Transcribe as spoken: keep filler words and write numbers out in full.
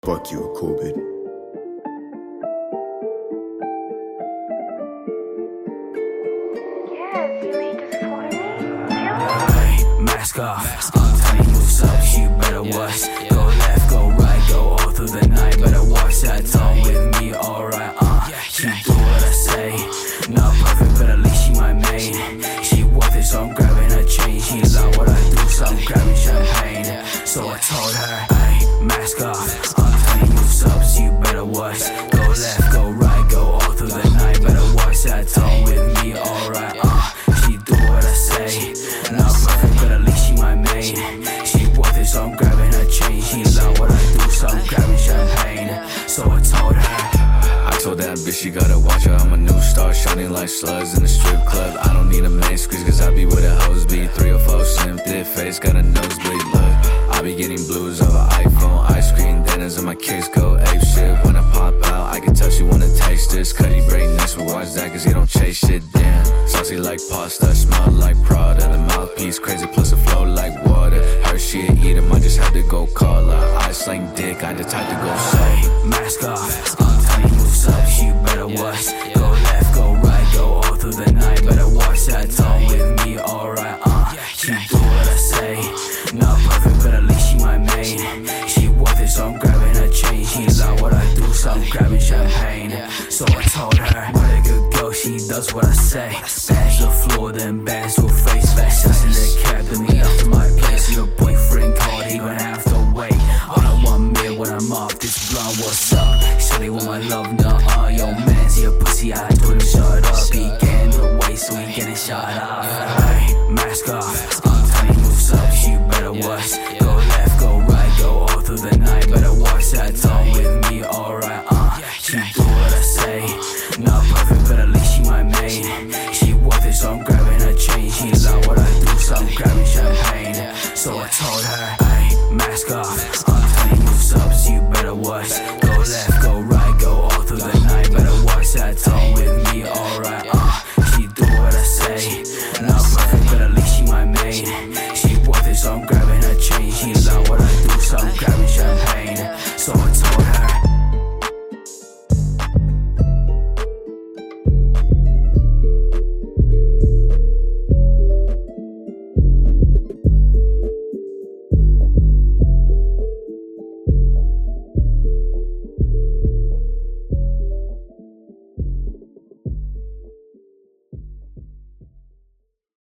Fuck you, Corbin. Yes, you made this for me. Hey, mask off. I'm telling you what's up, you better watch. Go left, go right, go all through the night. Better watch that tongue with me, alright, uh. She do what I say. Not perfect, but at least she my main. She worth it, so I'm grabbing her chain. She love what I do, so I'm grabbing champagne. So I told her, hey, mask off. I'm telling you what's up, so you better watch. Go left, go right, go all through the night. Better watch that tongue with me, alright, uh. She do what I say. Not perfect, but at least she my main. She worth it, so I'm grabbing her chain. She love what I do, so I'm grabbing champagne. So I told her, I told that bitch she gotta watch her. I'm a new star, shining like slugs in the strip club. I don't need a main squeeze, cause I be with a hoes. Be three or four, simp, thick face, got a nosebleed look. I be getting blues over iPhone, ice cream, dinners, and my kicks go ape shit. When I pop out, I can tell she wanna taste this. Cuddy brain next, but watch that, cause he don't chase shit, damn. Saucy like pasta, smell like Prada. The mouthpiece crazy, plus a flow like water. Her she a eater, might just have to go call her. I slang dick, I the type to go say, mask off. I'm telling you what's up, you better watch. Go left, go right, go all through the night. Better watch that tongue with me, alright, uh. She do what I say. Not perfect, but at least she my main. She worth it, so I'm grabbing her chain. She love what I do, so I'm grabbing champagne. So I told her, what a good girl, she does what I say. Bangs the floor, then bangs to her face. Fast shots in the cab, then we off to my place. Your boyfriend called, he gon' have to wait. All I want me when I'm off this blunt, what's up? Shawty want my love, nah, uh, yo man's your pussy, I told him shut up. He getting the way, so he getting shot up. Hey, mask off. I'm telling you what's up, you better watch. Go left, go right, go all through the night. Better watch that tongue with me, alright, uh. She do what I say. Not perfect, but at least she my main. She worth it, so I'm grabbing her chain. She love what I do, so I'm grabbing champagne. So I told her, hey, mask off. I'm telling you what's up, so you better watch. Go left,